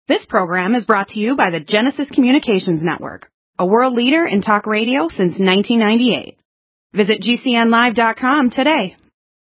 This program is brought to you by the Genesis Communications Network, a world leader in talk radio since 1998. Visit GCNlive.com today.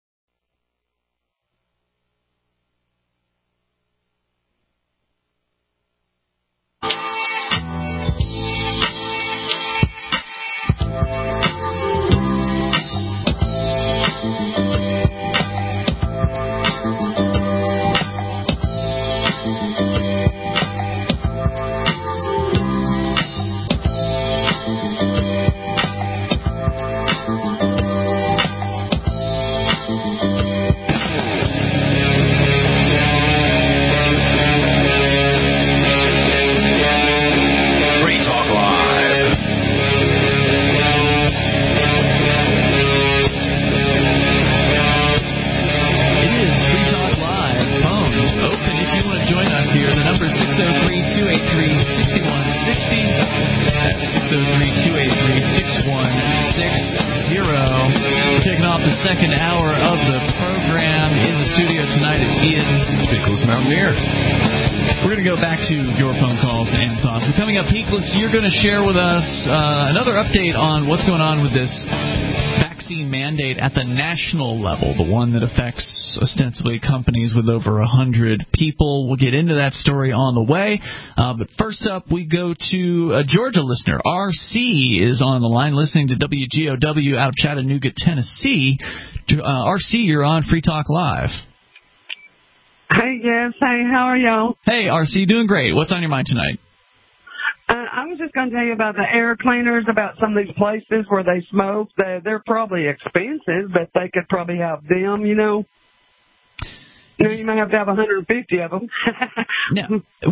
Second hour of the program. In the studio tonight is Ian, Peakless Mountaineer. We're going to go back to your phone calls and thoughts. But coming up, Peakless, you're going to share with us another update on what's going on with this vaccine mandate at the national level, the one that affects ostensibly companies with over 100 people. We'll get into that story on the way. But first up, we go to a Georgia listener. RC is on the line listening to WGOW out of Chattanooga, Tennessee. RC, you're on Free Talk Live. Hey, yes. Hey, how are y'all? Hey, RC, doing great. What's on your mind tonight? I was just going to tell you about the air cleaners, about some of these places where they smoke. They're probably expensive, but they could probably have them, you know. You might have to have 150 of them. Now,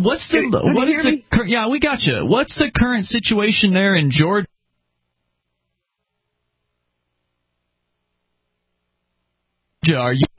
yeah, we got you. What's the current situation there in Georgia? Are you?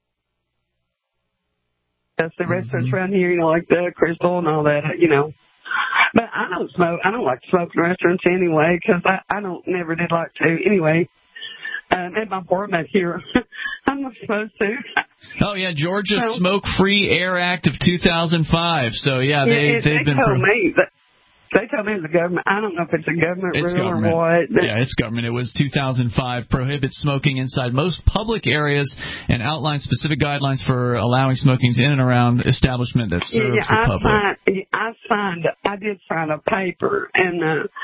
Yes, the restaurants around here, you know, like the Crystal and all that, you know. But I don't smoke. I don't like to smoke in restaurants anyway, because I never did like to anyway. In my apartment here, I'm not supposed to. Oh yeah, Georgia Smoke-Free Air Act of 2005. So yeah, they've been. They told me it's a government. I don't know if it's a government rule or what. Yeah, it's government. It was 2005. Prohibits smoking inside most public areas and outlines specific guidelines for allowing smoking in and around establishment that serves the public. I did sign a paper, and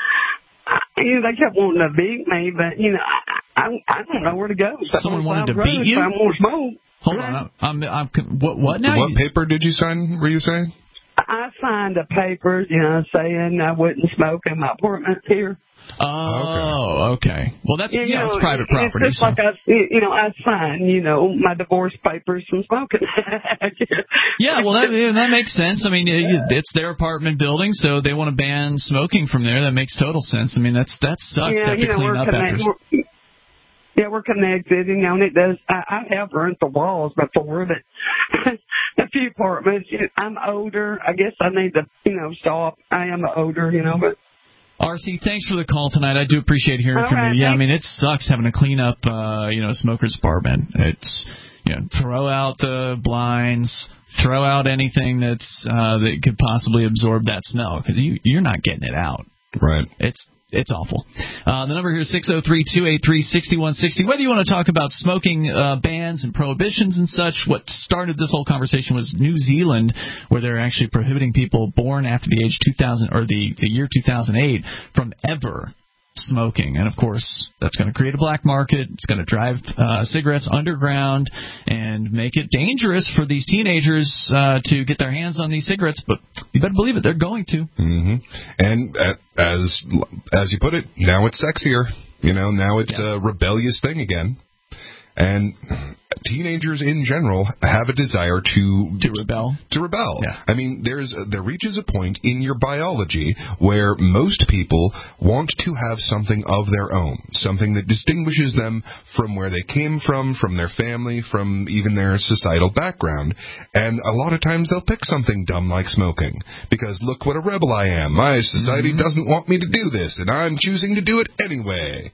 they kept wanting to beat me, but I don't know where to go. Someone wanted to beat you? I want to smoke. Hold on. What now? What paper did you sign? Were you saying? I signed a paper, saying I wouldn't smoke in my apartment here. Oh, okay. Well, that's it's private property. It's just like I signed, my divorce papers from smoking. Yeah, well, that makes sense. I mean, it's their apartment building, so they want to ban smoking from there. That makes total sense. I mean, that sucks to have to clean up after. Yeah, we're connected, and it does. I have burnt the walls before, but a few apartments. I'm older. I guess I need to, stop. I am older, but. RC, thanks for the call tonight. I do appreciate hearing from you. Yeah, I mean, it sucks having to clean up, a smoker's apartment. It's, throw out the blinds, throw out anything that could possibly absorb that smell, because you're not getting it out. Right. It's awful. The number here is 603-283-6160. Whether you want to talk about smoking bans and prohibitions and such, what started this whole conversation was New Zealand, where they're actually prohibiting people born after the age 2000 or the year 2008 from ever smoking. And, of course, that's going to create a black market. It's going to drive cigarettes underground and make it dangerous for these teenagers to get their hands on these cigarettes. But you better believe it, they're going to. Mm-hmm. And as you put it, now it's sexier. Now it's a rebellious thing again. And teenagers in general have a desire to rebel. Yeah. I mean, there reaches a point in your biology where most people want to have something of their own, something that distinguishes them from where they came from their family, from even their societal background. And a lot of times they'll pick something dumb like smoking, because look what a rebel I am. My society doesn't want me to do this, and I'm choosing to do it anyway.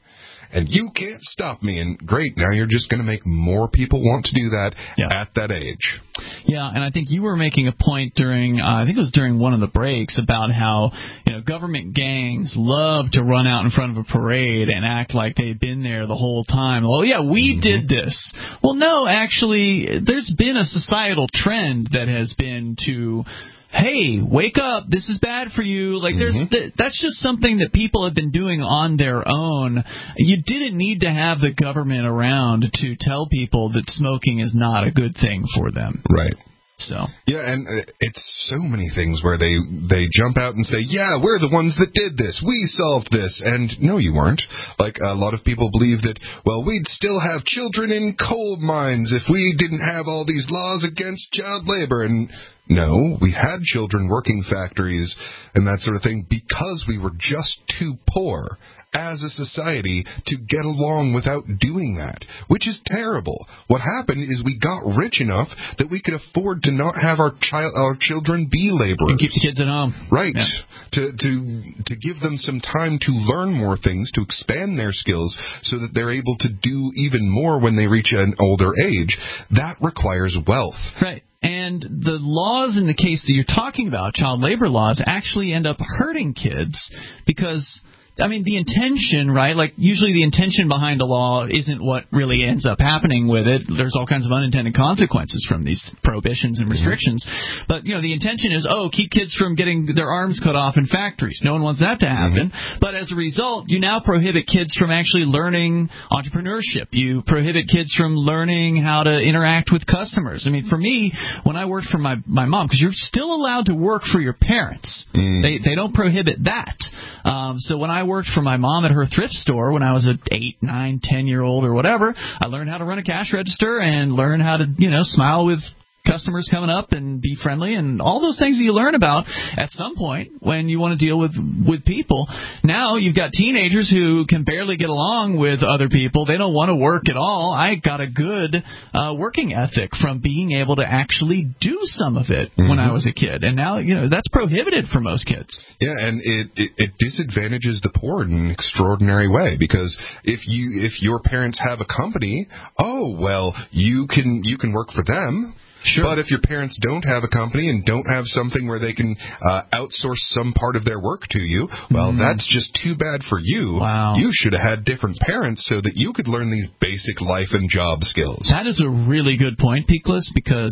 and you can't stop me. And great, now you're just going to make more people want to do that at that age. Yeah, and I think you were making a point during, I think it was during one of the breaks, about how, government gangs love to run out in front of a parade and act like they've been there the whole time. Well, yeah, we did this. Well, no, actually, there's been a societal trend that has been to, hey, wake up, this is bad for you. Like, that's just something that people have been doing on their own. You didn't need to have the government around to tell people that smoking is not a good thing for them. Right. So. Yeah, and it's so many things where they jump out and say, yeah, we're the ones that did this. We solved this. And no, you weren't. Like, a lot of people believe that, well, we'd still have children in coal mines if we didn't have all these laws against child labor. And no, we had children working factories and that sort of thing because we were just too poor as a society to get along without doing that, which is terrible. What happened is we got rich enough that we could afford to not have our children be laborers. And keep the kids at home. Right. Yeah. To give them some time to learn more things, to expand their skills so that they're able to do even more when they reach an older age. That requires wealth. Right. And the laws in the case that you're talking about, child labor laws, actually end up hurting kids because, I mean, the intention, right? Like, usually the intention behind a law isn't what really ends up happening with it. There's all kinds of unintended consequences from these prohibitions and restrictions. But, the intention is, keep kids from getting their arms cut off in factories. No one wants that to happen. But as a result, you now prohibit kids from actually learning entrepreneurship. You prohibit kids from learning how to interact with customers. I mean, for me, when I worked for my mom, because you're still allowed to work for your parents. They don't prohibit that. So when I worked for my mom at her thrift store when I was an 8, 9, 10-year-old or whatever, I learned how to run a cash register and learn how to, smile with customers coming up and be friendly and all those things that you learn about at some point when you want to deal with people. Now you've got teenagers who can barely get along with other people. They don't want to work at all. I got a good working ethic from being able to actually do some of it when I was a kid. And now, that's prohibited for most kids. Yeah, and it disadvantages the poor in an extraordinary way because if your parents have a company, you can work for them. Sure. But if your parents don't have a company and don't have something where they can outsource some part of their work to you, well, that's just too bad for you. Wow. You should have had different parents so that you could learn these basic life and job skills. That is a really good point, Peakless, because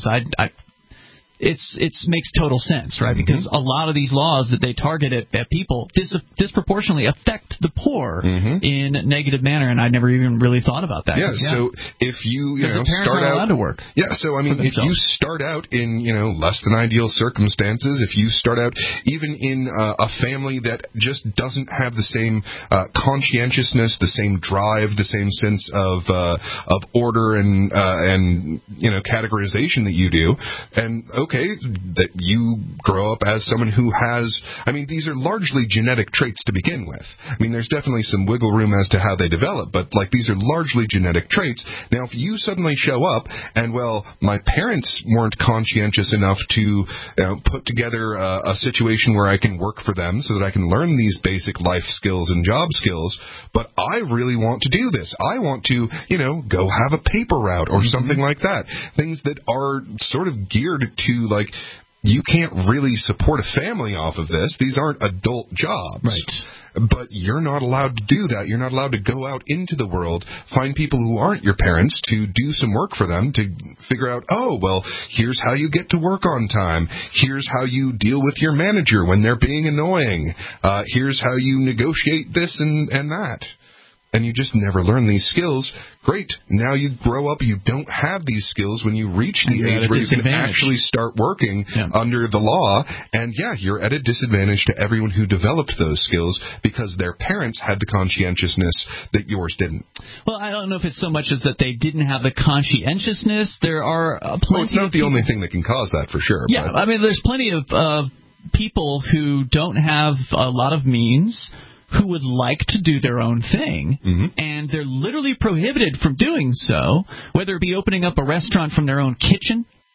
it makes total sense, right? Because a lot of these laws that they target at people disproportionately affect the poor in a negative manner, and I never even really thought about that. Yeah, so if you start out allowed to work. Yeah, so I mean, if you start out in less than ideal circumstances, if you start out even in a family that just doesn't have the same conscientiousness, the same drive, the same sense of order and categorization that you do, and that you grow up as someone who has, these are largely genetic traits to begin with. There's definitely some wiggle room as to how they develop, but these are largely genetic traits. Now, if you suddenly show up and, my parents weren't conscientious enough to put together a situation where I can work for them so that I can learn these basic life skills and job skills, but I really want to do this. I want to, go have a paper route or something like that. Things that are sort of geared to, you can't really support a family off of this. These aren't adult jobs. Right. But you're not allowed to do that. You're not allowed to go out into the world, find people who aren't your parents to do some work for them, to figure out, here's how you get to work on time. Here's how you deal with your manager when they're being annoying. Here's how you negotiate this and that. And you just never learn these skills. Great. Now you grow up, you don't have these skills when you reach the age where you can actually start working under the law. And you're at a disadvantage to everyone who developed those skills because their parents had the conscientiousness that yours didn't. Well, I don't know if it's so much as that they didn't have the conscientiousness. There are plenty it's not the only thing that can cause that, for sure. Yeah, but there's plenty of people who don't have a lot of means, who would like to do their own thing, and they're literally prohibited from doing so, whether it be opening up a restaurant from their own kitchen,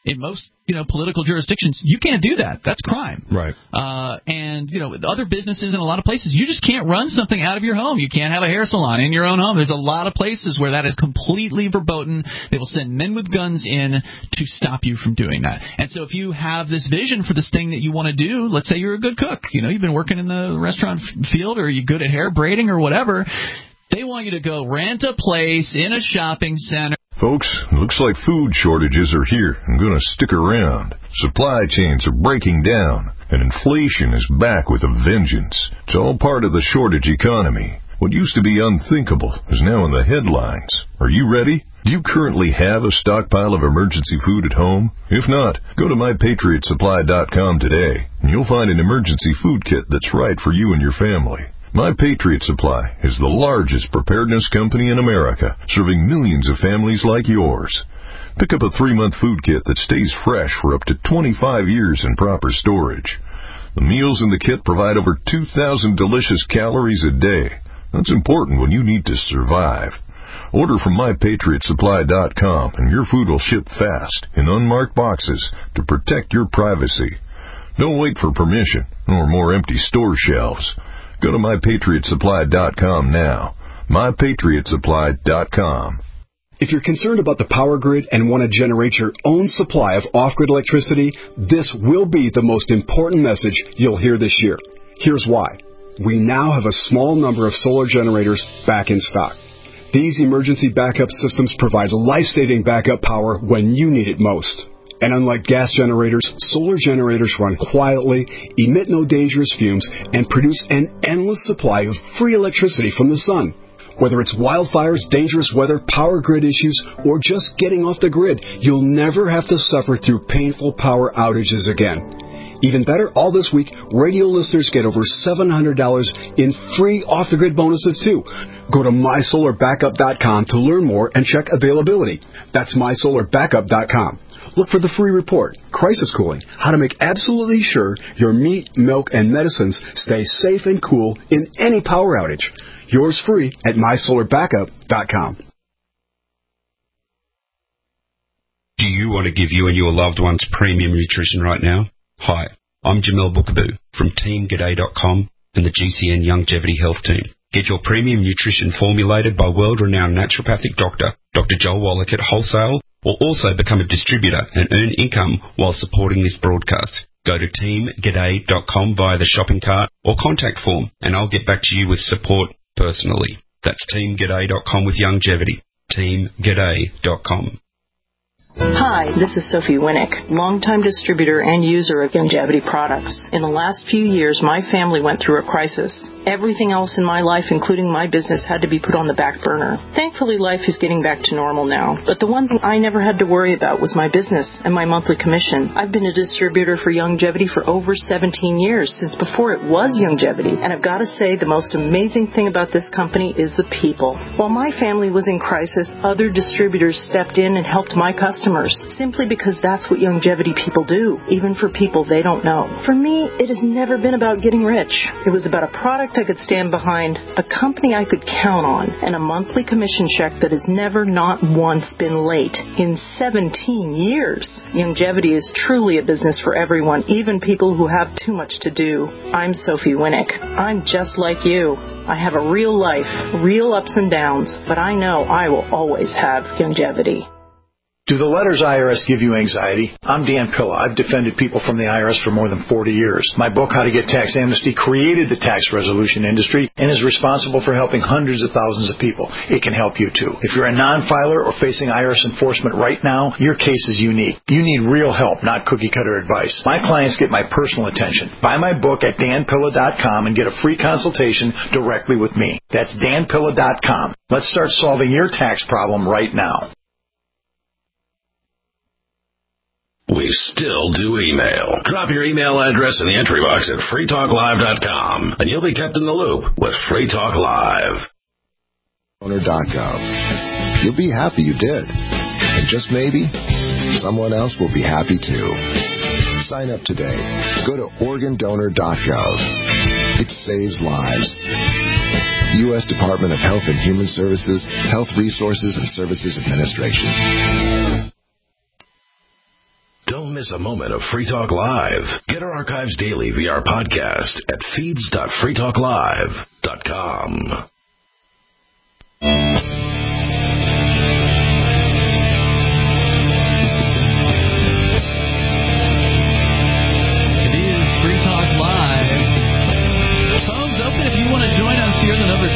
In most, political jurisdictions, you can't do that. That's crime. Right. And, other businesses in a lot of places, you just can't run something out of your home. You can't have a hair salon in your own home. There's a lot of places where that is completely verboten. They will send men with guns in to stop you from doing that. And so if you have this vision for this thing that you want to do, let's say you're a good cook, you've been working in the restaurant field, or you're good at hair braiding or whatever, they want you to go rent a place in a shopping center. Folks, looks like food shortages are here and going to stick around. Supply chains are breaking down, and inflation is back with a vengeance. It's all part of the shortage economy. What used to be unthinkable is now in the headlines. Are you ready? Do you currently have a stockpile of emergency food at home? If not, go to MyPatriotSupply.com today, and you'll find an emergency food kit that's right for you and your family. My Patriot Supply is the largest preparedness company in America, serving millions of families like yours. Pick up a 3-month food kit that stays fresh for up to 25 years in proper storage. The meals in the kit provide over 2,000 delicious calories a day. That's important when you need to survive. Order from MyPatriotSupply.com, and your food will ship fast in unmarked boxes to protect your privacy. Don't wait for permission or more empty store shelves. Go to MyPatriotSupply.com now. MyPatriotSupply.com. If you're concerned about the power grid and want to generate your own supply of off-grid electricity, this will be the most important message you'll hear this year. Here's why. We now have a small number of solar generators back in stock. These emergency backup systems provide life-saving backup power when you need it most. And unlike gas generators, solar generators run quietly, emit no dangerous fumes, and produce an endless supply of free electricity from the sun. Whether it's wildfires, dangerous weather, power grid issues, or just getting off the grid, you'll never have to suffer through painful power outages again. Even better, all this week, radio listeners get over $700 in free off-the-grid bonuses, too. Go to MySolarBackup.com to learn more and check availability. That's MySolarBackup.com. Look for the free report, Crisis Cooling, how to make absolutely sure your meat, milk, and medicines stay safe and cool in any power outage. Yours free at MySolarBackup.com. Do you want to give you and your loved ones premium nutrition right now? Hi, I'm Jamel Bookaboo from TeamGaday.com and the GCN Longevity Health Team. Get your premium nutrition formulated by world-renowned naturopathic doctor, Dr. Joel Wallach at Wholesale, or also become a distributor and earn income while supporting this broadcast. Go to TeamGaday.com via the shopping cart or contact form, and I'll get back to you with support personally. That's TeamGaday.com with longevity. TeamGaday.com. Hi, this is Sophie Winnick, longtime distributor and user of Longevity products. In the last few years, my family went through a crisis. Everything else in my life, including my business, had to be put on the back burner. Thankfully, life is getting back to normal now. But the one thing I never had to worry about was my business and my monthly commission. I've been a distributor for Longevity for over 17 years, since before it was Longevity. And I've got to say, the most amazing thing about this company is the people. While my family was in crisis, other distributors stepped in and helped my customers, simply because that's what Longevity people do, even for people they don't know. For me, it has never been about getting rich. It was about a product I could stand behind, a company I could count on, and a monthly commission check that has never, not once, been late in 17 years. Longevity is truly a business for everyone, even people who have too much to do. I'm Sophie Winnick. I'm just like you. I have a real life, real ups and downs, but I know I will always have Longevity. Do the letters IRS give you anxiety? I'm Dan Pilla. I've defended people from the IRS for more than 40 years. My book, How to Get Tax Amnesty, created the tax resolution industry and is responsible for helping hundreds of thousands of people. It can help you too. If you're a non-filer or facing IRS enforcement right now, your case is unique. You need real help, not cookie-cutter advice. My clients get my personal attention. Buy my book at danpilla.com and get a free consultation directly with me. That's danpilla.com. Let's start solving your tax problem right now. We still do email. Drop your email address in the entry box at freetalklive.com, and you'll be kept in the loop with Free Talk Live. Organder.gov. You'll be happy you did. And just maybe, someone else will be happy too. Sign up today. Go to organdonor.gov. It saves lives. U.S. Department of Health and Human Services, Health Resources and Services Administration. miss a moment of Free Talk Live. Get our archives daily via our podcast at feeds.freetalklive.com. Here, the number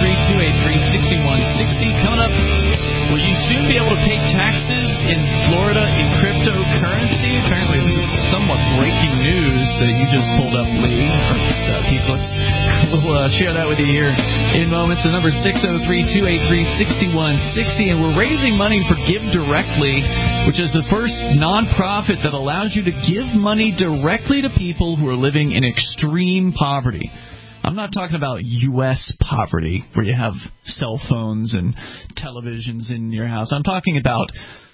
603-283-6160. Coming up, will you soon be able to pay taxes in Florida in cryptocurrency? Apparently, this is somewhat breaking news that you just pulled up, Lee, or Peakless. We'll share that with you here in moments. The number 603-283-6160, and we're raising money for Give Directly, which is the first nonprofit that allows you to give money directly to people who are living in extreme poverty. I'm not talking about U.S. poverty, where you have cell phones and televisions in your house. I'm talking about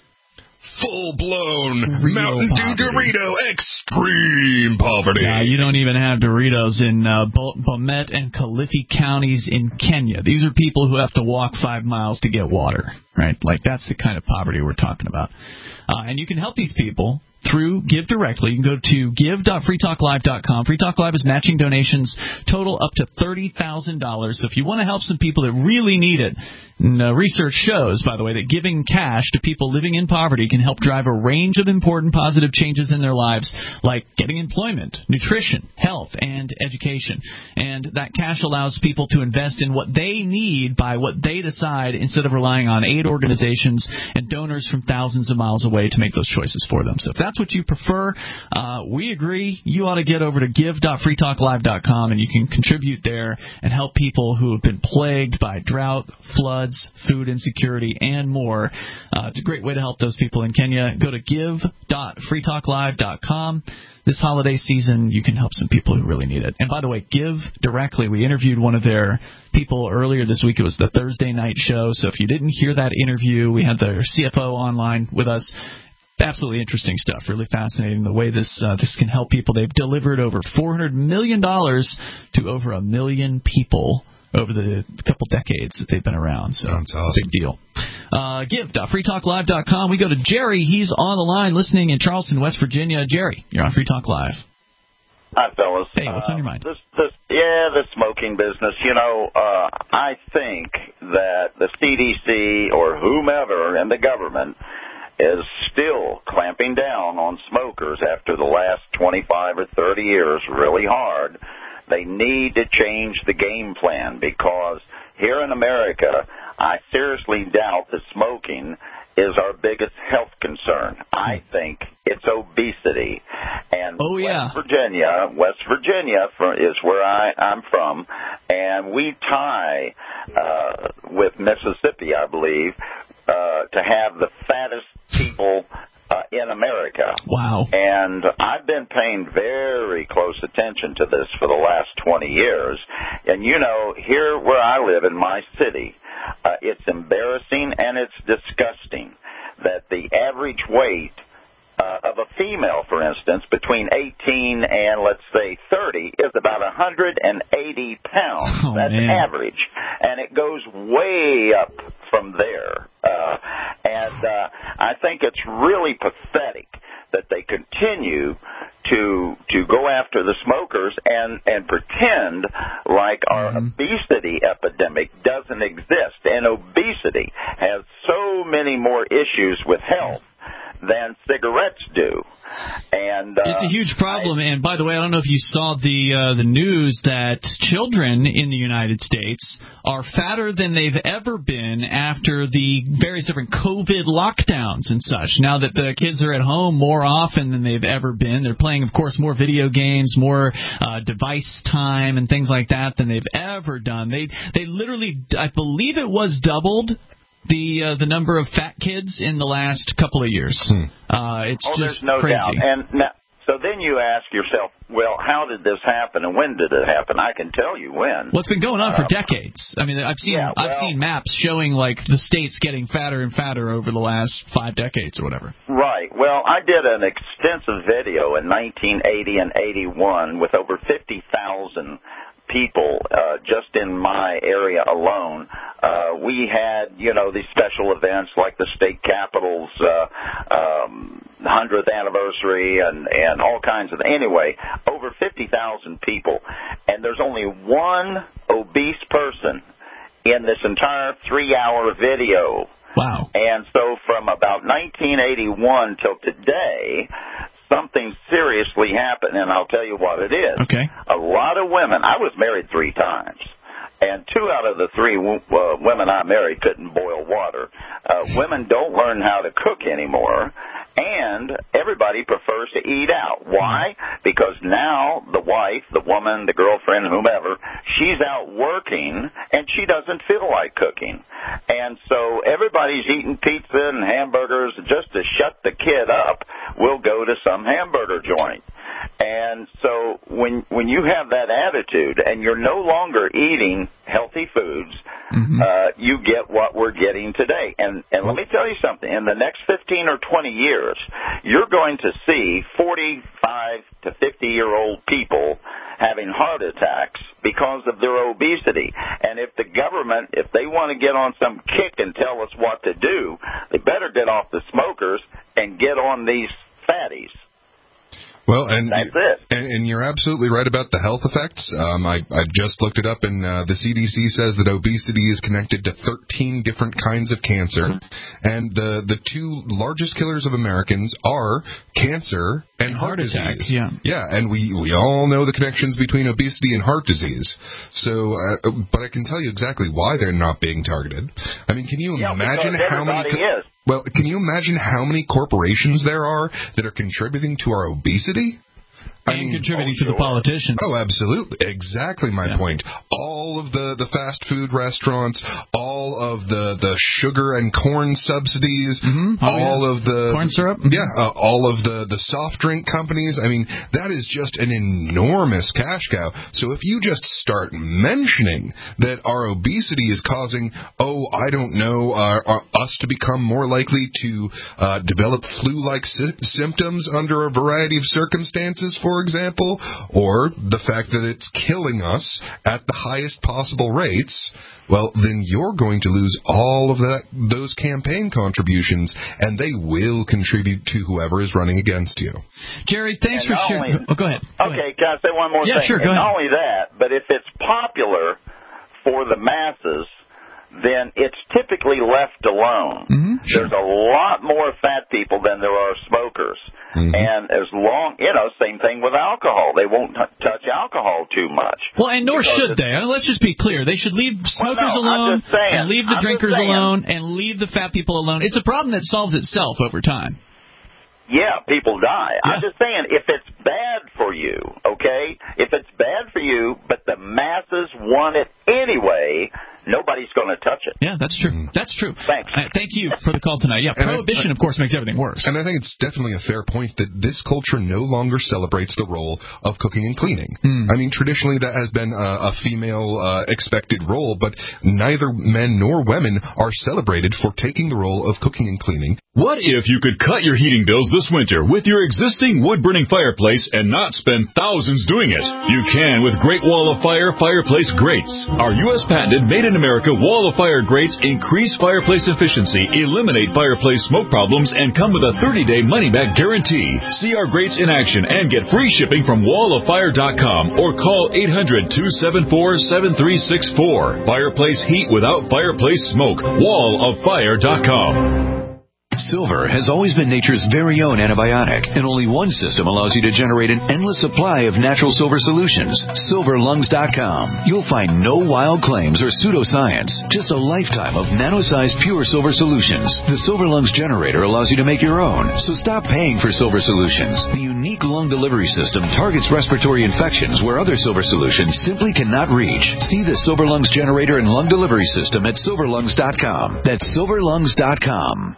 full-blown Mountain Dew Dorito extreme poverty. Yeah, you don't even have Doritos in Bomet and Kilifi counties in Kenya. These are people who have to walk 5 miles to get water, right? Like, that's the kind of poverty we're talking about. And you can help these people through Give Directly. You can go to give.freetalklive.com. Free Talk Live is matching donations total up to $30,000. So if you want to help some people that really need it, and research shows, by the way, that giving cash to people living in poverty can help drive a range of important positive changes in their lives, like getting employment, nutrition, health, and education. And that cash allows people to invest in what they need by what they decide, instead of relying on aid organizations and donors from thousands of miles away to make those choices for them. So if that's what you prefer, we agree. You ought to get over to give.freetalklive.com, and you can contribute there and help people who have been plagued by drought, floods, food insecurity, and more. It's a great way to help those people in Kenya. Go to give.freetalklive.com. This holiday season, you can help some people who really need it. And by the way, Give Directly, we interviewed one of their people earlier this week. It was the Thursday night show. So if you didn't hear that interview, we had their CFO online with us. Absolutely interesting stuff. Really fascinating the way this can help people. They've delivered over $400 million to over 1 million people over the couple decades that they've been around. So Sounds awesome. Big deal. Give.freetalklive.com. We go to Jerry. He's on the line listening in Charleston, West Virginia. Jerry, you're on Free Talk Live. Hi, fellas. Hey, what's on your mind? The smoking business. I think that the CDC or whomever in the government is still clamping down on smokers after the last 25 or 30 years really hard. They need to change the game plan, because here in America, I seriously doubt that smoking is our biggest health concern. I think it's obesity. And West Virginia is where I'm from, and we tie with Mississippi, I believe, to have the fattest people in America. Wow. And I've been paying very close attention to this for the last 20 years. And, here where I live in my city, it's embarrassing and it's disgusting that the average weight of a female, for instance, between 18 and, let's say, 30 is about 180 pounds. That's average. And it goes way up from there. I think it's really pathetic that they continue to go after the smokers and pretend like our obesity epidemic doesn't exist. And obesity has so many more issues with health than cigarettes do. And it's a huge problem. And by the way, I don't know if you saw the news that children in the United States are fatter than they've ever been after the various different COVID lockdowns and such. Now that the kids are at home more often than they've ever been, they're playing, of course, more video games, more device time and things like that than they've ever done. They literally, I believe it was doubled the number of fat kids in the last couple of years. It's just there's no crazy. doubt. And now, so then you ask yourself, well, how did this happen and when did it happen? I can tell you when. Well, it's been going on for decades. I mean, I've seen maps showing like the states getting fatter and fatter over the last 5 decades or whatever. Right. Well, I did an extensive video in 1980 and 81 with over 50,000 people just in my area alone. We had, these special events like the state capitol's 100th anniversary and all kinds of, anyway, over 50,000 people. And there's only one obese person in this entire 3-hour video. Wow. And so from about 1981 till today, something seriously happened, and I'll tell you what it is. Okay. A lot of women, I was married 3 times, and 2 out of the 3 women I married couldn't boil water. Women don't learn how to cook anymore, and everybody prefers to eat out. Why? Because now the wife, the woman, the girlfriend, whomever, she's out working, and she doesn't feel like cooking. And so everybody's eating pizza and hamburgers. Just to shut the kid up, we'll go to some hamburger joint. And so when you have that attitude and you're no longer eating healthy foods, you get what we're getting today. And let me tell you something. In the next 15 or 20 years, you're going to see 45 to 50-year-old people having heart attacks because of their obesity. And if the government, if they want to get on some kick and tell us what to do, they better get off the smokers and get on these fatties. Well, and that's it. And you're absolutely right about the health effects. I just looked it up, and the CDC says that obesity is connected to 13 different kinds of cancer, and the 2 largest killers of Americans are cancer and heart attacks. disease. Yeah, and we all know the connections between obesity and heart disease. So, but I can tell you exactly why they're not being targeted. I mean, can you imagine how many? Well, can you imagine how many corporations there are that are contributing to our obesity? Contributing to the politicians. Oh, absolutely. Exactly my point. All of the fast food restaurants, all of the sugar and corn subsidies, all of the corn syrup. All of the soft drink companies. I mean, that is just an enormous cash cow. So if you just start mentioning that our obesity is causing, us to become more likely to develop flu-like symptoms under a variety of circumstances, for example, or the fact that it's killing us at the highest possible rates, well, then you're going to lose all of those campaign contributions, and they will contribute to whoever is running against you. Jerry, thanks for sharing. Go ahead. Okay, can I say one more thing? Sure, go ahead. Not only that, but if it's popular for the masses, then it's typically left alone. There's a lot more fat people than there are smokers. And as long, same thing with alcohol. They won't touch alcohol too much. Well, and nor should they. Let's just be clear. They should leave smokers alone, and leave the drinkers alone, and leave the fat people alone. It's a problem that solves itself over time. Yeah, people die. I'm just saying, if it's bad for you, okay? If it's bad for you, but the masses want it anyway, nobody's going to touch it. Yeah, that's true. That's true. Thanks. Thank you for the call tonight. Yeah, prohibition, of course, makes everything worse. And I think it's definitely a fair point that this culture no longer celebrates the role of cooking and cleaning. I mean, traditionally that has been a female expected role, but neither men nor women are celebrated for taking the role of cooking and cleaning. What if you could cut your heating bills this winter with your existing wood-burning fireplace and not spend thousands doing it? You can with Great Wall of Fire fireplace grates. Our U.S. patented made-in-America Wall of Fire grates increase fireplace efficiency, eliminate fireplace smoke problems, and come with a 30-day money-back guarantee. See our grates in action and get free shipping from walloffire.com or call 800-274-7364. Fireplace heat without fireplace smoke. walloffire.com. Silver has always been nature's very own antibiotic, and only one system allows you to generate an endless supply of natural silver solutions. SilverLungs.com. You'll find no wild claims or pseudoscience, just a lifetime of nano-sized pure silver solutions. The Silver Lungs generator allows you to make your own, so stop paying for silver solutions. The unique lung delivery system targets respiratory infections where other silver solutions simply cannot reach. See the Silver Lungs generator and lung delivery system at SilverLungs.com. That's SilverLungs.com.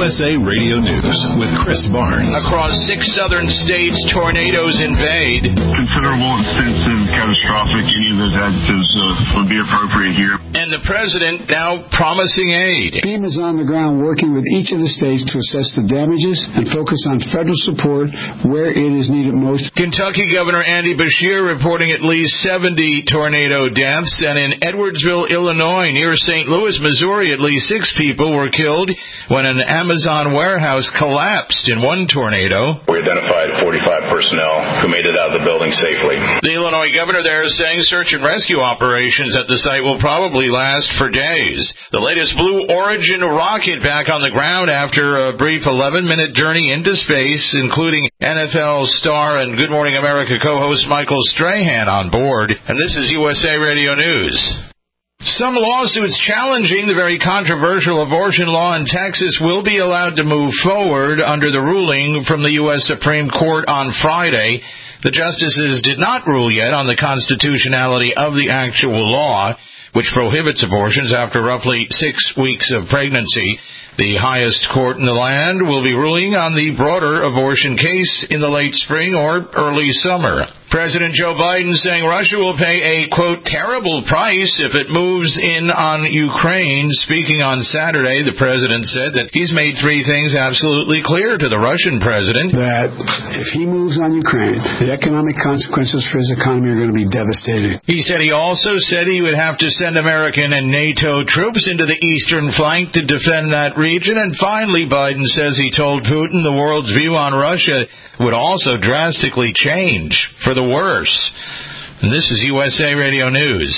USA Radio News with Chris Barnes. Across 6 southern states, tornadoes invade. Considerable, extensive, catastrophic. Any of those adjectives would be appropriate here. And the president now promising aid. FEMA is on the ground working with each of the states to assess the damages and focus on federal support where it is needed most. Kentucky Governor Andy Beshear reporting at least 70 tornado deaths. And in Edwardsville, Illinois, near St. Louis, Missouri, at least 6 people were killed when an Amazon warehouse collapsed in one tornado. We identified 45 personnel who made it out of the building safely. The Illinois governor there is saying search and rescue operations at the site will probably last for days. The latest Blue Origin rocket back on the ground after a brief 11-minute journey into space, including NFL star and Good Morning America co-host Michael Strahan on board. And this is USA Radio News. Some lawsuits challenging the very controversial abortion law in Texas will be allowed to move forward under the ruling from the U.S. Supreme Court on Friday. The justices did not rule yet on the constitutionality of the actual law, which prohibits abortions after roughly 6 weeks of pregnancy. The highest court in the land will be ruling on the broader abortion case in the late spring or early summer. President Joe Biden saying Russia will pay a, quote, terrible price if it moves in on Ukraine. Speaking on Saturday, the president said that he's made 3 things absolutely clear to the Russian president. That if he moves on Ukraine, the economic consequences for his economy are going to be devastating. He said he also said he would have to send American and NATO troops into the eastern flank to defend that region. And finally, Biden says he told Putin the world's view on Russia would also drastically change for the worse. And this is USA Radio News.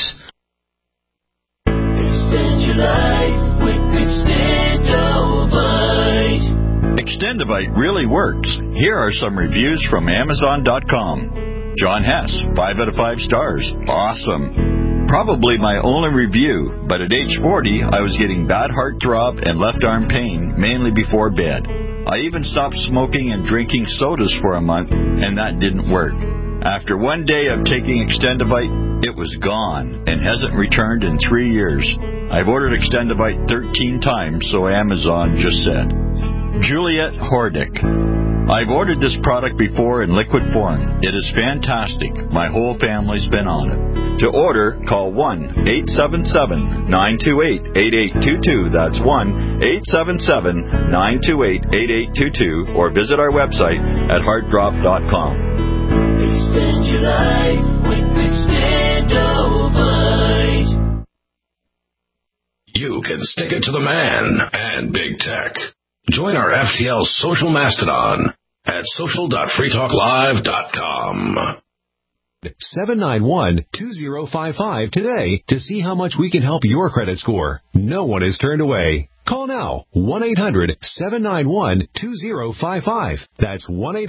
Extend your life with Extendovite. Extendovite really works. Here are some reviews from Amazon.com. John Hess, 5 out of 5 stars. Awesome. Probably my only review, but at age 40, I was getting bad heart throb and left arm pain, mainly before bed. I even stopped smoking and drinking sodas for a month, and that didn't work. After 1 day of taking Extendovite, it was gone and hasn't returned in 3 years. I've ordered Extendovite 13 times, so Amazon just said. Juliet Hordick. I've ordered this product before in liquid form. It is fantastic. My whole family's been on it. To order, call 1-877-928-8822. That's 1-877-928-8822. Or visit our website at heartdrop.com. Extend your life with Extendovite. You can stick it to the man and big tech. Join our FTL social mastodon at social.freetalklive.com. 791-2055 today to see how much we can help your credit score. No one is turned away. Call now, 1-800-791-2055. That's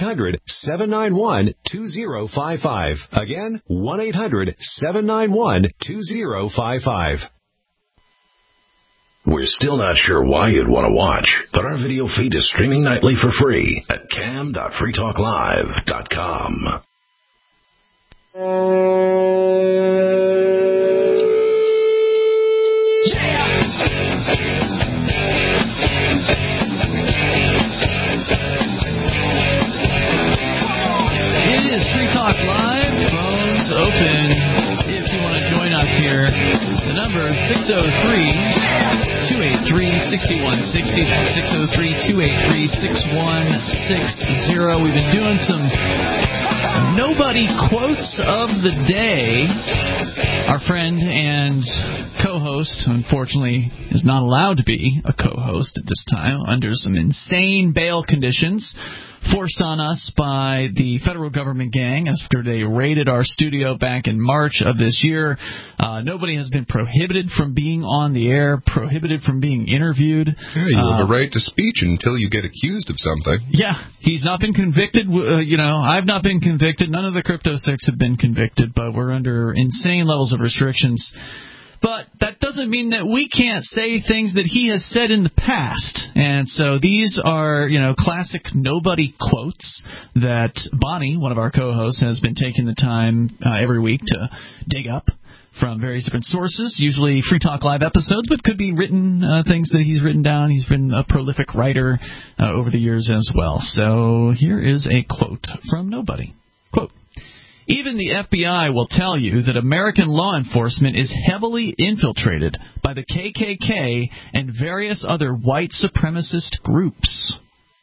1-800-791-2055. Again, 1-800-791-2055. We're still not sure why you'd want to watch, but our video feed is streaming nightly for free at cam.freetalklive.com. It is Free Talk Live. Phones open. If you want to join us here, the number is 603-283-6160. That's 603-283-6160. We've been doing some nobody quotes of the day. Our friend and co-host, unfortunately, is not allowed to be a co-host at this time under some insane bail conditions forced on us by the federal government gang after they raided our studio back in March of this year. Nobody has been prohibited from being on the air, prohibited from being interviewed. Yeah, you have a right to speech until you get accused of something. Yeah, he's not been convicted. I've not been convicted. None of the Crypto Six have been convicted, but we're under insane levels of restrictions. But that doesn't mean that we can't say things that he has said in the past. And so these are, classic nobody quotes that Bonnie, one of our co-hosts, has been taking the time every week to dig up. from various different sources, usually Free Talk Live episodes, but could be written things that he's written down. He's been a prolific writer over the years as well. So here is a quote from Nobody. Quote, "Even the FBI will tell you that American law enforcement is heavily infiltrated by the KKK and various other white supremacist groups."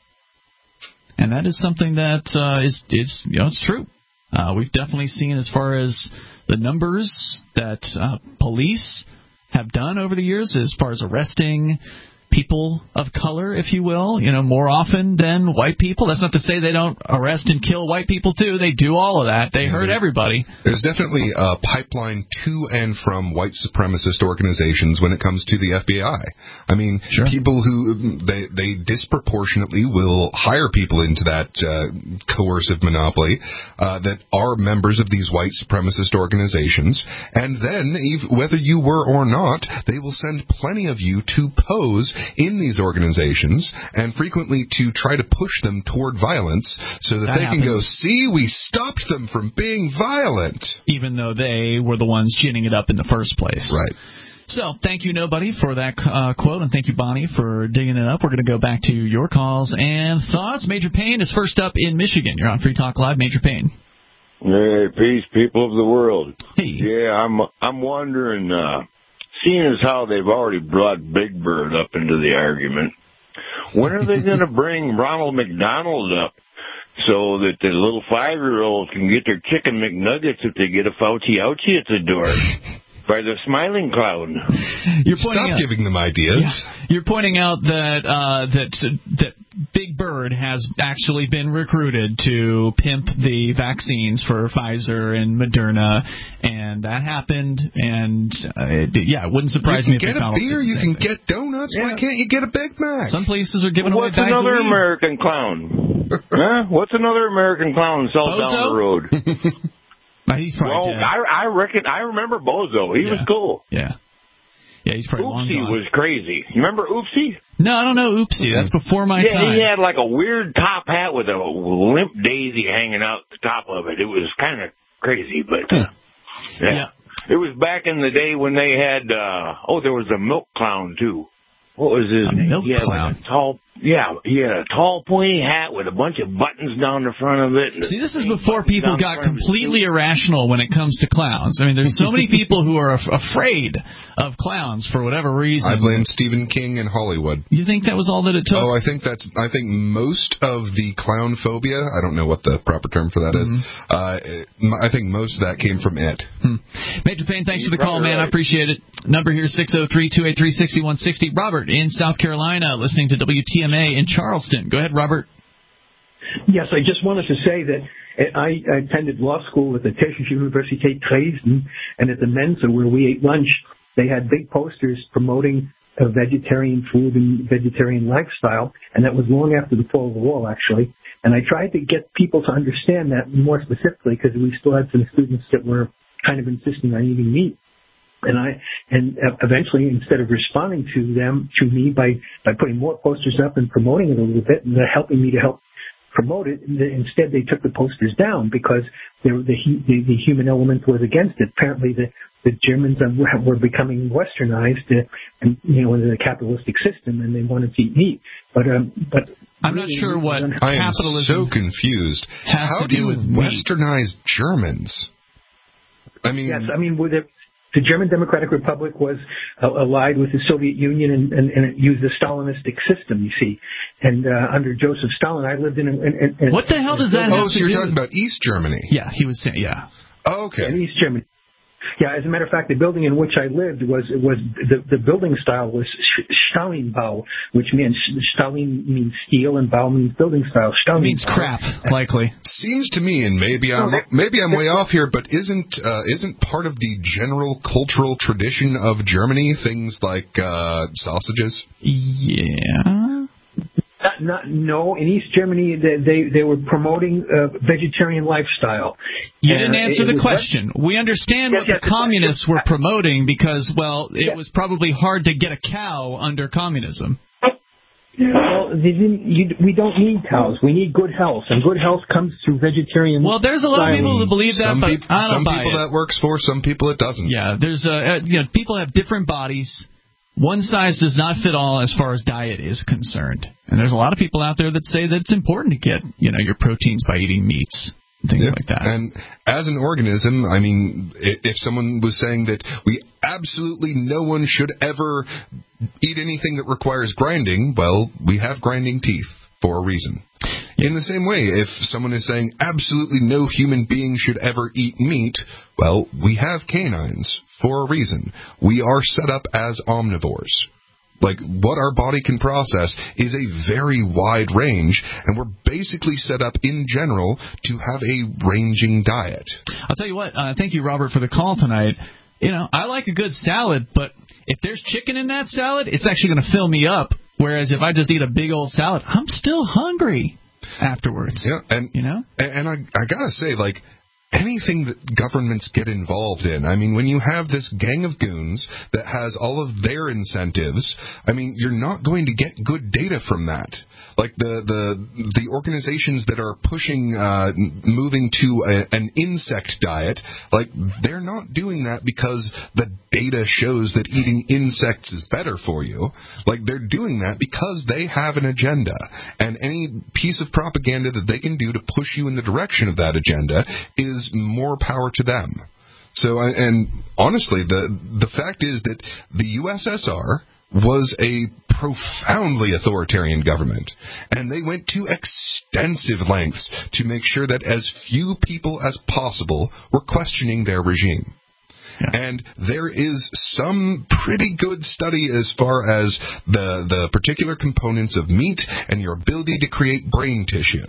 And that is something that is it's true. We've definitely seen, as far as the numbers that police have done over the years, as far as arresting people of color, if you will, more often than white people. That's not to say they don't arrest and kill white people, too. They do all of that. They hurt everybody. There's definitely a pipeline to and from white supremacist organizations when it comes to the FBI. I mean, people who, they disproportionately will hire people into that coercive monopoly that are members of these white supremacist organizations, and then, whether you were or not, they will send plenty of you to pose in these organizations, and frequently to try to push them toward violence so that they can go, see, we stopped them from being violent. Even though they were the ones ginning it up in the first place. Right. So, thank you, Nobody, for that quote, and thank you, Bonnie, for digging it up. We're going to go back to your calls and thoughts. Major Payne is first up in Michigan. You're on Free Talk Live. Major Payne. Hey, peace, people of the world. Hey. Yeah, I'm wondering, seeing as how they've already brought Big Bird up into the argument, when are they going to bring Ronald McDonald up so that the little 5-year-olds can get their chicken McNuggets if they get a Fauci-ouchie at the door by the smiling clown? Stop giving them ideas. Yeah. You're pointing out that Big Bird has actually been recruited to pimp the vaccines for Pfizer and Moderna, and that happened. And it wouldn't surprise me if you can get a beer, you can get donuts. Yeah. Why can't you get a Big Mac? Some places are giving away bags of What's another weed. American clown? Huh? What's another American clown sold down the road? He's probably dead. I remember Bozo. He was cool. Yeah. Yeah, he's probably long Oopsie gone. was crazy. You remember Oopsie? No, I don't know Oopsie. That's before my time. Yeah, he had like a weird top hat with a limp daisy hanging out the top of it. It was kind of crazy, but yeah. It was back in the day when they had there was a milk clown too. What was his name? Milk clown. He had a tall, pointy hat with a bunch of buttons down the front of it. See, this is before people got completely irrational when it comes to clowns. I mean, there's so many people who are afraid of clowns for whatever reason. I blame Stephen King and Hollywood. You think that was all that it took? Oh, I think most of the clown phobia, I don't know what the proper term for that is, I think most of that came from it. Major Payne, thanks for the call, man. I appreciate it. Number here, 603-283-6160. Robert in South Carolina, listening to WTMA in Charleston. Go ahead, Robert. Yes, I just wanted to say that I attended law school at the Technische Universität Dresden, and at the Mensa where we ate lunch, they had big posters promoting vegetarian food and vegetarian lifestyle, and that was long after the fall of the wall, actually. And I tried to get people to understand that more specifically because we still had some students that were kind of insisting on eating meat. And eventually, instead of responding to me by putting more posters up and promoting it a little bit and helping me to help promote it, instead they took the posters down because the human element was against it. Apparently, the Germans were becoming westernized, in the capitalistic system, and they wanted to eat meat. But I'm not sure what I am capitalism so confused. How do you westernize Germans? I mean, yes, the German Democratic Republic was allied with the Soviet Union and it used the Stalinistic system, you see. And under Joseph Stalin, I lived in what the hell does that have to do? Oh, so you're talking about East Germany. Yeah, he was saying, yeah. Oh, okay. Yeah, East Germany. Yeah, as a matter of fact, the building in which I lived was the building style was Stalinbau, which means Stalin means steel and Bau means building style. Stalin means crap, likely. Seems to me, and maybe I'm way off here, but isn't part of the general cultural tradition of Germany things like sausages? Yeah. No, in East Germany they were promoting vegetarian lifestyle. You didn't answer the question. We understand what the communists were promoting because, well, it was probably hard to get a cow under communism. Well, we don't need cows. We need good health, and good health comes through vegetarian. Well, there's a lot of people who believe that, but I don't buy it. Some people that works for, some people it doesn't. Yeah, there's people have different bodies. One size does not fit all as far as diet is concerned, and there's a lot of people out there that say that it's important to get your proteins by eating meats. Things like that. And as an organism, I mean, if someone was saying that absolutely no one should ever eat anything that requires grinding, well, we have grinding teeth for a reason. In the same way, if someone is saying absolutely no human being should ever eat meat, well, we have canines for a reason. We are set up as omnivores. Like, what our body can process is a very wide range, and we're basically set up in general to have a ranging diet. I'll tell you what, thank you, Robert, for the call tonight. I like a good salad, but if there's chicken in that salad, it's actually going to fill me up, whereas if I just eat a big old salad, I'm still hungry afterwards. Yeah, and I gotta say, like, anything that governments get involved in, I mean, when you have this gang of goons that has all of their incentives, I mean, you're not going to get good data from that. Like the organizations that are pushing moving to an insect diet, like, they're not doing that because the data shows that eating insects is better for you. Like, they're doing that because they have an agenda, and any piece of propaganda that they can do to push you in the direction of that agenda is more power to them. So, and honestly, the fact is that the USSR was a profoundly authoritarian government, and they went to extensive lengths to make sure that as few people as possible were questioning their regime. And there is some pretty good study as far as the particular components of meat and your ability to create brain tissue.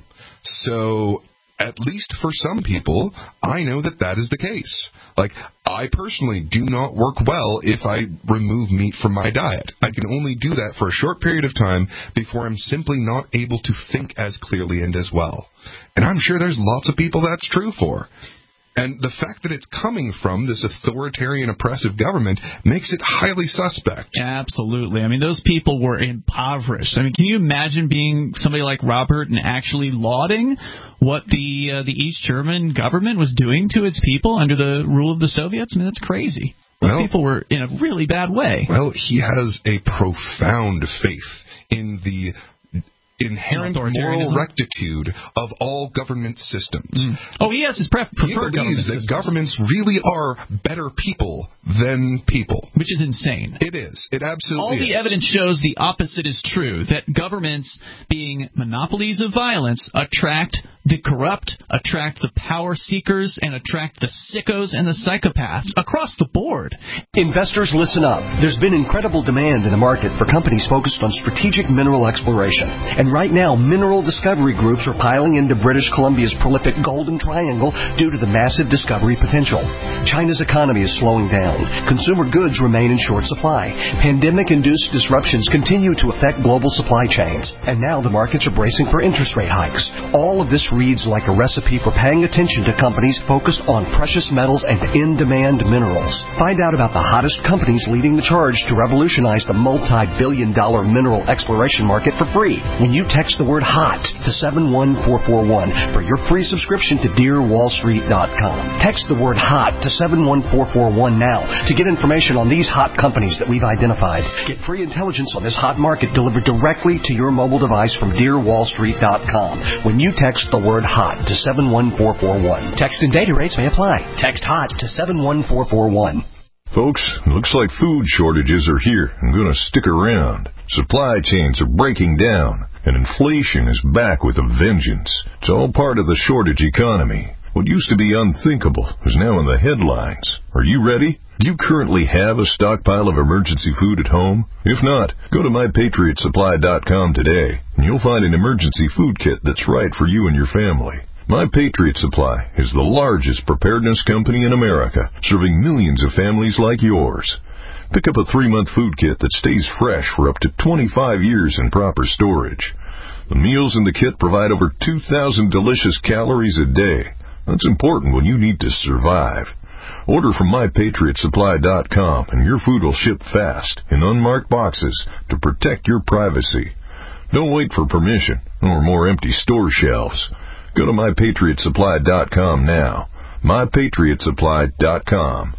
So, at least for some people, I know that is the case. Like, I personally do not work well if I remove meat from my diet. I can only do that for a short period of time before I'm simply not able to think as clearly and as well. And I'm sure there's lots of people that's true for. And the fact that it's coming from this authoritarian, oppressive government makes it highly suspect. Absolutely. I mean, those people were impoverished. I mean, can you imagine being somebody like Robert and actually lauding what the East German government was doing to its people under the rule of the Soviets? I mean, that's crazy. Those people were in a really bad way. Well, he has a profound faith in the inherent moral rectitude of all government systems. Oh, he has his preferred government He believes that governments really are better people than people. Which is insane. It is. It absolutely is. All the evidence shows the opposite is true, that governments, being monopolies of violence, attract the corrupt, attract the power seekers, and attract the sickos and the psychopaths across the board. Investors, listen up. There's been incredible demand in the market for companies focused on strategic mineral exploration. And right now, mineral discovery groups are piling into British Columbia's prolific Golden Triangle due to the massive discovery potential. China's economy is slowing down. Consumer goods remain in short supply. Pandemic-induced disruptions continue to affect global supply chains. And now the markets are bracing for interest rate hikes. All of this reads like a recipe for paying attention to companies focused on precious metals and in-demand minerals. Find out about the hottest companies leading the charge to revolutionize the multi-billion-dollar mineral exploration market for free when you text the word HOT to 71441 for your free subscription to DearWallStreet.com. Text the word HOT to 71441 now to get information on these hot companies that we've identified. Get free intelligence on this hot market delivered directly to your mobile device from DearWallStreet.com when you text the word HOT to 71441. Text and data rates may apply. Text HOT to 71441. Folks, looks like food shortages are here and going to stick around. Supply chains are breaking down, and inflation is back with a vengeance. It's all part of the shortage economy. What used to be unthinkable is now in the headlines. Are you ready? Do you currently have a stockpile of emergency food at home? If not, go to MyPatriotSupply.com today, and you'll find an emergency food kit that's right for you and your family. My Patriot Supply is the largest preparedness company in America, serving millions of families like yours. Pick up a 3-month food kit that stays fresh for up to 25 years in proper storage. The meals in the kit provide over 2,000 delicious calories a day. That's important when you need to survive. Order from MyPatriotSupply.com and your food will ship fast in unmarked boxes to protect your privacy. Don't wait for permission or more empty store shelves. Go to MyPatriotSupply.com now. MyPatriotSupply.com.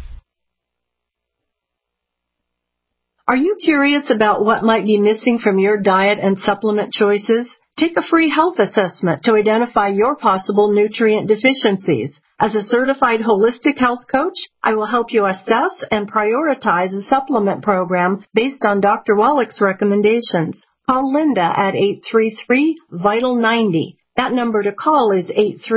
Are you curious about what might be missing from your diet and supplement choices? Take a free health assessment to identify your possible nutrient deficiencies. As a certified holistic health coach, I will help you assess and prioritize a supplement program based on Dr. Wallach's recommendations. Call Linda at 833-VITAL-90. That number to call is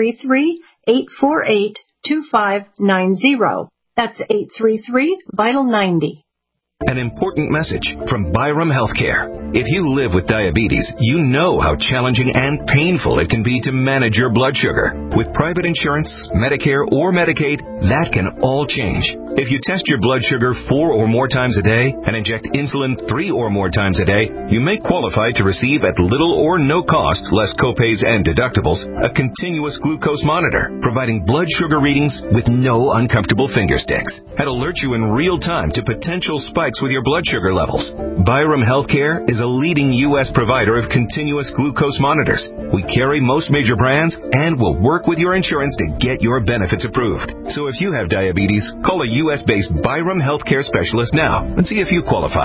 833-848-2590. That's 833-VITAL-90. An important message from Byram Healthcare. If you live with diabetes, you know how challenging and painful it can be to manage your blood sugar. With private insurance, Medicare, or Medicaid, that can all change. If you test your blood sugar 4 or more times a day and inject insulin 3 or more times a day, you may qualify to receive at little or no cost, less copays and deductibles, a continuous glucose monitor, providing blood sugar readings with no uncomfortable finger sticks. And alert you in real time to potential spikes with your blood sugar levels. Byram Healthcare is a leading U.S. provider of continuous glucose monitors. We carry most major brands and will work with your insurance to get your benefits approved. So if you have diabetes, call a U.S.-based Byram Healthcare specialist now and see if you qualify.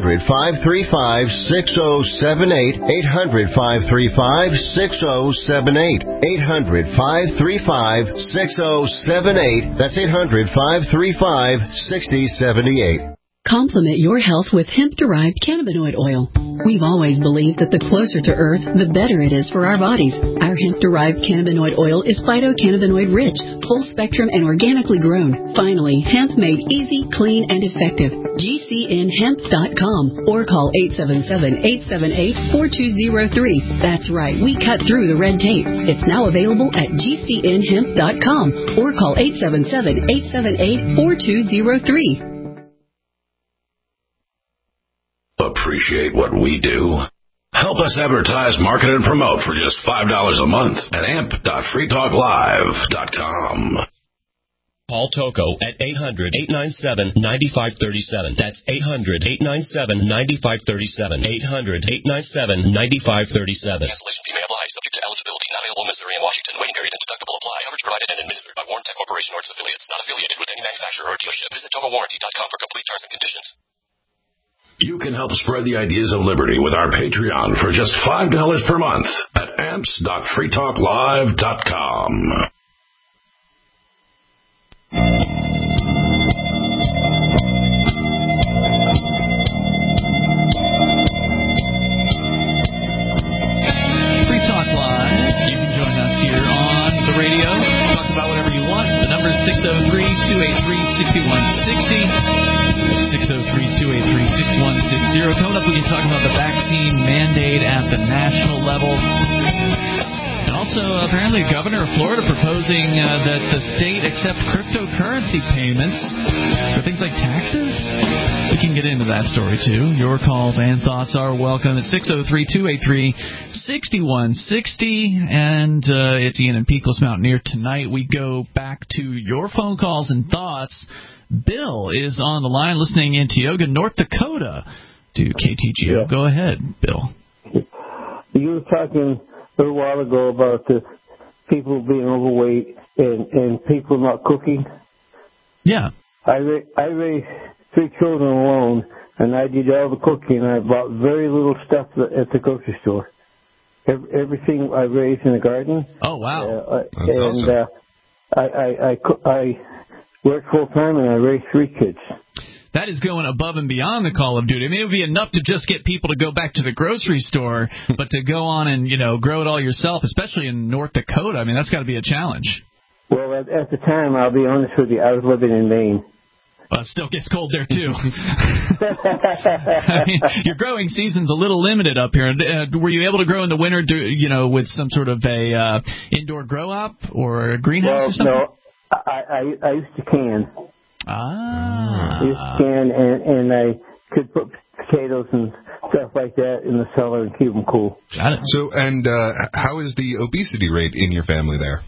800-535-6078. 800-535-6078. 800-535-6078. That's 800-535-6078. Complement your health with hemp-derived cannabinoid oil. We've always believed that the closer to Earth, the better it is for our bodies. Our hemp-derived cannabinoid oil is phytocannabinoid-rich, full-spectrum, and organically grown. Finally, hemp made easy, clean, and effective. GCNhemp.com or call 877-878-4203. That's right, we cut through the red tape. It's now available at GCNhemp.com or call 877-878-4203. Appreciate what we do? Help us advertise, market, and promote for just $5 a month at amp.freetalklive.com. Call Toco at 800-897-9537. That's 800-897-9537. 800-897-9537. Cancellation fee may apply, subject to eligibility. Not available in Missouri and Washington. Waiting period and deductible apply. Coverage provided and administered by Warren Tech Corporation or its affiliates. Not affiliated with any manufacturer or dealership. Visit TocoWarranty.com for complete terms and conditions. You can help spread the ideas of liberty with our Patreon for just $5 per month at amps.freetalklive.com. Free Talk Live. You can join us here on the radio. Talk about whatever you want. The number is 603-283-6160. 603-283-6160. Coming up, we can talk about the vaccine mandate at the national level. And also, apparently, the governor of Florida proposing that the state accept cryptocurrency payments for things like taxes. We can get into that story, too. Your calls and thoughts are welcome at 603-283-6160. And it's Ian and Peakless Mountaineer. Tonight, we go back to your phone calls and thoughts. Bill is on the line listening in Tioga, North Dakota to KTGO. Yeah. Go ahead, Bill. You were talking a little while ago about the people being overweight and people not cooking. Yeah. I raised 3 children alone, and I did all the cooking. I bought very little stuff at the grocery store. Everything I raised in the garden. Oh, wow. That's awesome. I worked full-time, and I raised 3 kids. That is going above and beyond the Call of Duty. I mean, it would be enough to just get people to go back to the grocery store, but to go on and, grow it all yourself, especially in North Dakota, I mean, that's got to be a challenge. Well, at the time, I'll be honest with you, I was living in Maine. Well, it still gets cold there, too. I mean, your growing season's a little limited up here. Were you able to grow in the winter, with some sort of a indoor grow-up or a greenhouse or something? No, I used to can. Ah. I used to can, and I could put potatoes and stuff like that in the cellar and keep them cool. Got it. So, and how is the obesity rate in your family there?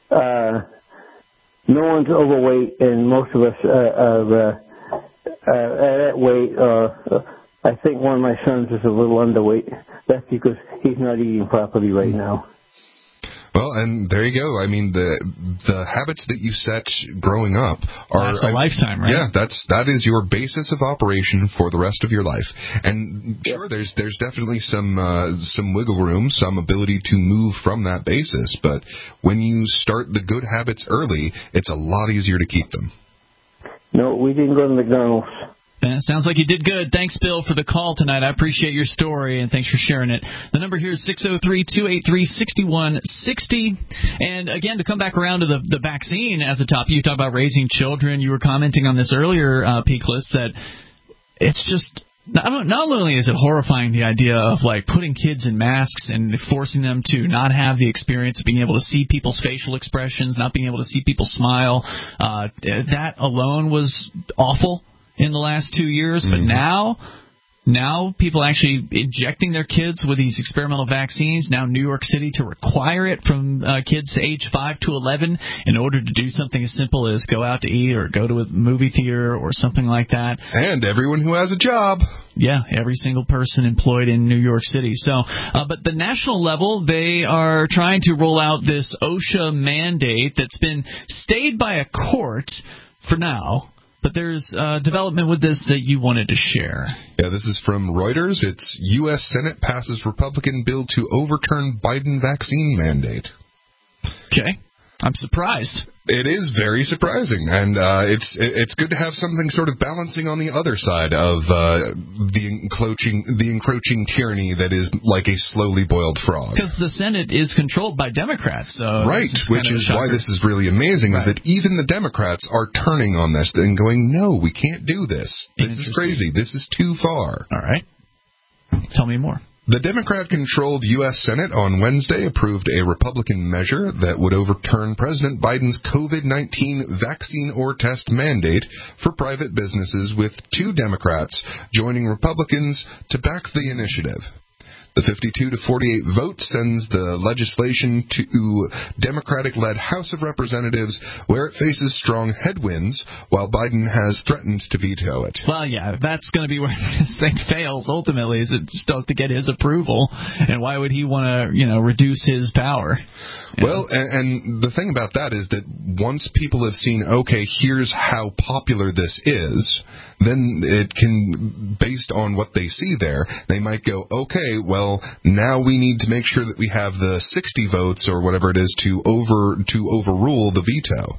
No one's overweight, and most of us are at that weight, I think one of my sons is a little underweight. That's because he's not eating properly right now. Well, and there you go. I mean, the habits that you set growing up are last a lifetime, right? Yeah, that is your basis of operation for the rest of your life. And sure, there's definitely some wiggle room, some ability to move from that basis. But when you start the good habits early, it's a lot easier to keep them. No, we didn't go to McDonald's. Sounds like you did good. Thanks, Bill, for the call tonight. I appreciate your story, and thanks for sharing it. The number here is 603-283-6160. And, again, to come back around to the vaccine as a topic, you talked about raising children. You were commenting on this earlier, Peakless, that it's just not only is it horrifying, the idea of, like, putting kids in masks and forcing them to not have the experience of being able to see people's facial expressions, not being able to see people smile. That alone was awful in the last 2 years, but now people actually injecting their kids with these experimental vaccines. Now New York City to require it from kids to age 5 to 11 in order to do something as simple as go out to eat or go to a movie theater or something like that. And everyone who has a job. Yeah, every single person employed in New York City. So, but the national level, they are trying to roll out this OSHA mandate that's been stayed by a court for now. But there's development with this that you wanted to share. Yeah, this is from Reuters. It's U.S. Senate passes Republican bill to overturn Biden vaccine mandate. Okay. I'm surprised. It is very surprising, and it's good to have something sort of balancing on the other side of the encroaching tyranny that is like a slowly boiled frog. Because the Senate is controlled by Democrats, so right, which is why this is really amazing. Right. Is that even the Democrats are turning on this and going, "No, we can't do this. This is crazy. This is too far." All right, tell me more. The Democrat-controlled U.S. Senate on Wednesday approved a Republican measure that would overturn President Biden's COVID-19 vaccine or test mandate for private businesses, with 2 Democrats joining Republicans to back the initiative. The 52-48 vote sends the legislation to Democratic-led House of Representatives, where it faces strong headwinds, while Biden has threatened to veto it. Well, yeah, that's going to be where this thing fails, ultimately, is it still has to get his approval. And why would he want to, reduce his power? Well, and the thing about that is that once people have seen, okay, here's how popular this is, then it can, based on what they see there, they might go, okay, well, now we need to make sure that we have the 60 votes or whatever it is to overrule the veto.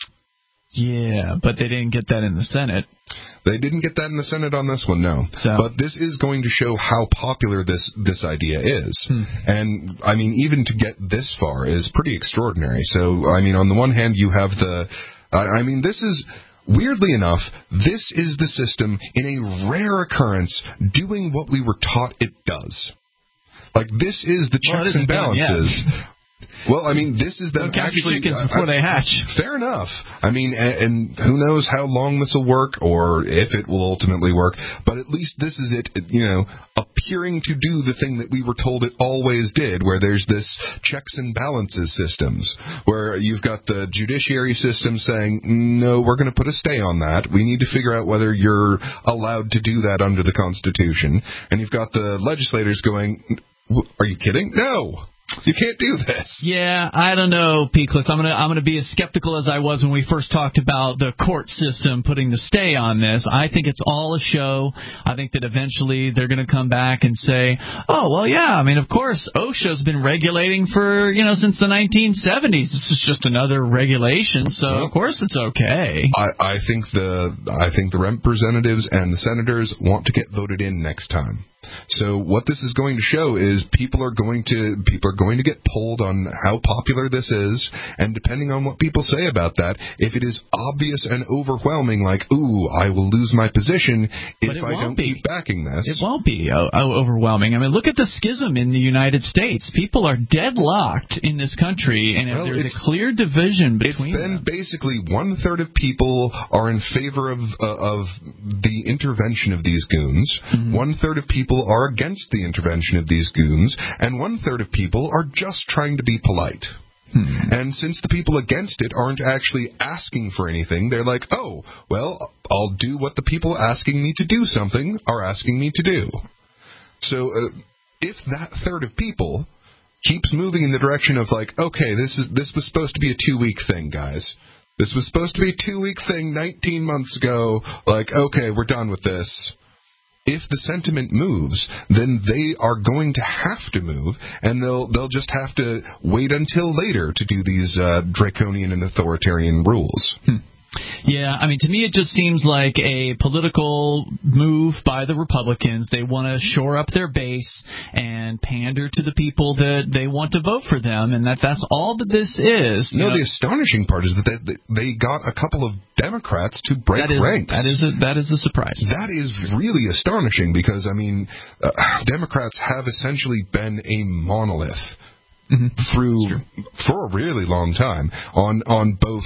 Yeah, but they didn't get that in the Senate. They didn't get that in the Senate on this one, no. But this is going to show how popular this idea is. And, I mean, even to get this far is pretty extraordinary. So, I mean, on the one hand, you have this is... Weirdly enough, this is the system in a rare occurrence doing what we were taught it does. Like, this is the checks and balances. Well, I mean, this is them actually... chickens before they hatch. Fair enough. I mean, and who knows how long this will work or if it will ultimately work, but at least this is it, appearing to do the thing that we were told it always did, where there's this checks and balances systems, where you've got the judiciary system saying, no, we're going to put a stay on that. We need to figure out whether you're allowed to do that under the Constitution. And you've got the legislators going, are you kidding? No. You can't do this. Yeah, I don't know, Peakless. I'm gonna be as skeptical as I was when we first talked about the court system putting the stay on this. I think it's all a show. I think that eventually they're going to come back and say, oh, well, yeah, I mean, of course, OSHA's been regulating for, since the 1970s. This is just another regulation, so of course it's okay. I think the representatives and the senators want to get voted in next time. So what this is going to show is people are going to get polled on how popular this is, and depending on what people say about that, if it is obvious and overwhelming, like, ooh, I will lose my position if I don't keep backing this. It won't be overwhelming. I mean, look at the schism in the United States. People are deadlocked in this country, and if there's a clear division between them. Basically 1/3 of people are in favor of the intervention of these goons. 1/3 of people are against the intervention of these goons, and 1/3 of people are just trying to be polite. And since the people against it aren't actually asking for anything, they're like, oh, well, I'll do what the people asking me to do something are asking me to do. So if that third of people keeps moving in the direction of like, okay, this was supposed to be a 2-week thing, guys. This was supposed to be a 2-week thing 19 months ago. Like, okay, we're done with this. If the sentiment moves, then they are going to have to move, and they'll just have to wait until later to do these draconian and authoritarian rules. Yeah, I mean, to me it just seems like a political move by the Republicans. They want to shore up their base and pander to the people that they want to vote for them, and that's all that this is. No, the astonishing part is that they got a couple of Democrats to break ranks. That is a surprise. That is really astonishing because, I mean, Democrats have essentially been a monolith. For a really long time on both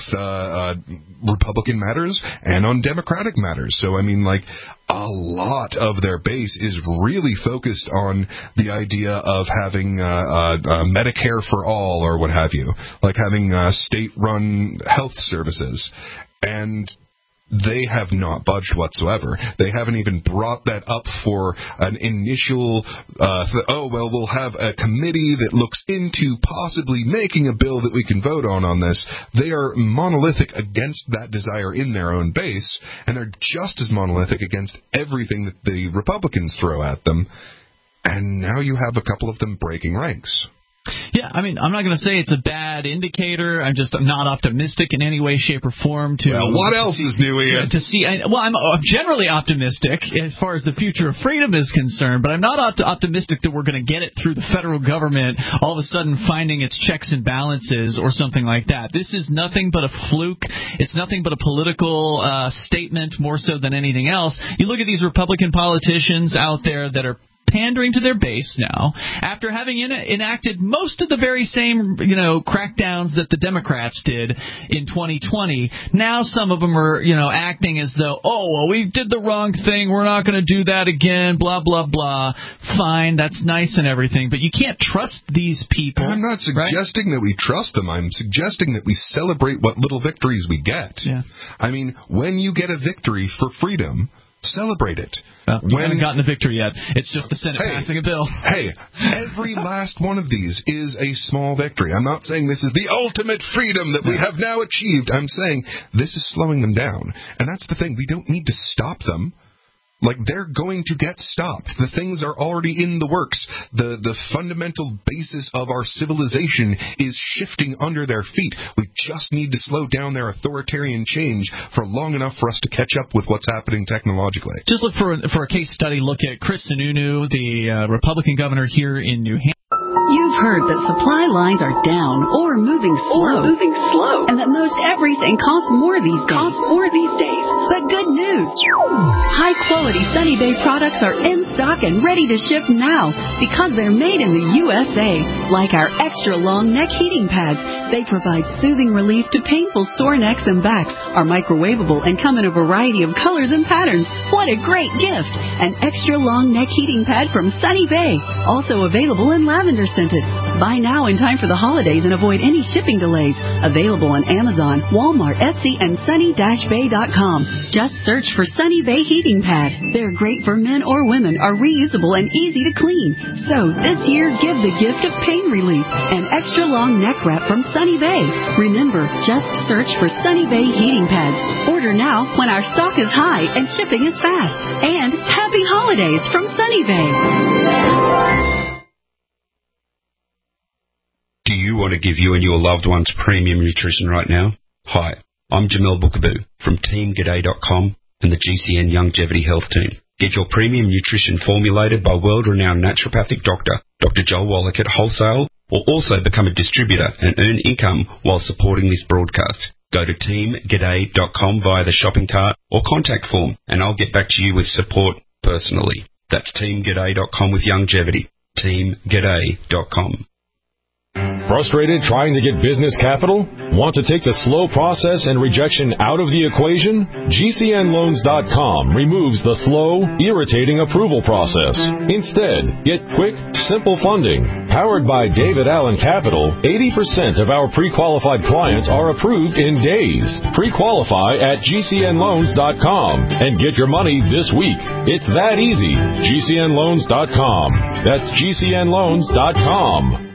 Republican matters and on Democratic matters. So, I mean, like, a lot of their base is really focused on the idea of having Medicare for all or what have you, like having state-run health services. And they have not budged whatsoever. They haven't even brought that up for an initial, we'll have a committee that looks into possibly making a bill that we can vote on this. They are monolithic against that desire in their own base, and they're just as monolithic against everything that the Republicans throw at them. And now you have a couple of them breaking ranks. Yeah, I mean, I'm not going to say it's a bad indicator. I'm not optimistic in any way, shape, or form. What else is new, Ian? I'm generally optimistic as far as the future of freedom is concerned, but I'm not optimistic that we're going to get it through the federal government all of a sudden finding its checks and balances or something like that. This is nothing but a fluke. It's nothing but a political statement more so than anything else. You look at these Republican politicians out there that are pandering to their base now, after having enacted most of the very same, crackdowns that the Democrats did in 2020. Now some of them are, acting as though, we did the wrong thing, we're not going to do that again, blah, blah, blah. Fine, that's nice and everything, but you can't trust these people. I'm not suggesting that we trust them. I'm suggesting that we celebrate what little victories we get. Yeah. I mean, when you get a victory for freedom, celebrate it. We haven't gotten a victory yet. It's just the Senate passing a bill. Hey, every last one of these is a small victory. I'm not saying this is the ultimate freedom that we have now achieved. I'm saying this is slowing them down. And that's the thing. We don't need to stop them. Like, they're going to get stopped. The things are already in the works. The fundamental basis of our civilization is shifting under their feet. We just need to slow down their authoritarian change for long enough for us to catch up with what's happening technologically. Just look for a case study. Look at Chris Sununu, the Republican governor here in New Hampshire. You've heard that supply lines are down or moving slow. And that most everything costs more these days. But good news. High-quality Sunny Bay products are in stock and ready to ship now because they're made in the USA. Like our extra-long neck heating pads. They provide soothing relief to painful sore necks and backs, are microwavable, and come in a variety of colors and patterns. What a great gift! An extra-long neck heating pad from Sunny Bay. Also available in lavender scented. Buy now in time for the holidays and avoid any shipping delays. Available on Amazon, Walmart, Etsy, and sunny-bay.com. Just search for Sunny Bay Heating Pad. They're great for men or women, are reusable and easy to clean. So this year, give the gift of pain relief. An extra long neck wrap from Sunny Bay. Remember, just search for Sunny Bay Heating Pads. Order now when our stock is high and shipping is fast. And happy holidays from Sunny Bay. Do you want to give you and your loved ones premium nutrition right now? Hi, I'm Jamel Bookaboo from TeamGaday.com and the GCN Longevity Health Team. Get your premium nutrition formulated by world-renowned naturopathic doctor, Dr. Joel Wallach at Wholesale, or also become a distributor and earn income while supporting this broadcast. Go to TeamGaday.com via the shopping cart or contact form, and I'll get back to you with support personally. That's TeamGaday.com with longevity. TeamGaday.com. Frustrated trying to get business capital? Want to take the slow process and rejection out of the equation? GCNloans.com removes the slow, irritating approval process. Instead, get quick, simple funding. Powered by David Allen Capital, 80% of our pre-qualified clients are approved in days. Pre-qualify at GCNloans.com and get your money this week. It's that easy. GCNloans.com. That's GCNloans.com.